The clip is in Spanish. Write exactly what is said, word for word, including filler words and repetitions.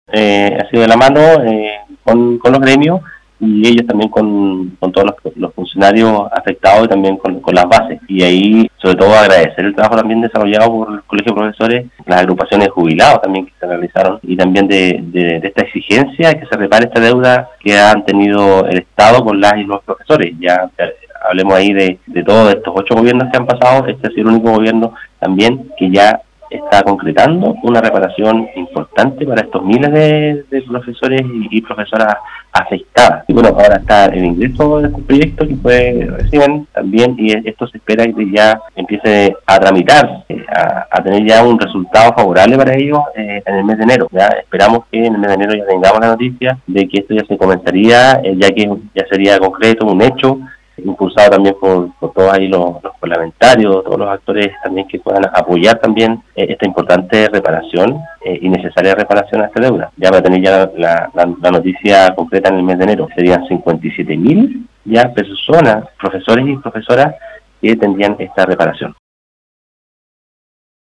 Eh, ha sido de la mano eh, con, con los gremios y ellos también con, con todos los, los funcionarios afectados y también con, con las bases. Y ahí, sobre todo, agradecer el trabajo también desarrollado por el Colegio de Profesores, las agrupaciones de jubilados también que se realizaron, y también de, de, de esta exigencia de que se repare esta deuda que han tenido el Estado con las y los profesores. Ya hablemos ahí de, de todos estos ocho gobiernos que han pasado, este ha sido el único gobierno también que ya está concretando una reparación importante para estos miles de, de profesores y, y profesoras afectadas. Y bueno, ahora está el ingreso de este proyecto que fue recién también, y esto se espera que ya empiece a tramitar, a, a tener ya un resultado favorable para ellos eh, en el mes de enero. Ya esperamos que en el mes de enero ya tengamos la noticia de que esto ya se comenzaría, eh, ya que ya sería concreto, un hecho, impulsado también por, por todos ahí los, los parlamentarios, todos los actores también que puedan apoyar también eh, esta importante reparación eh, y necesaria reparación a esta deuda. Ya va a tener ya la, la, la noticia concreta en el mes de enero. Serían cincuenta y siete mil ya personas, profesores y profesoras, que tendrían esta reparación.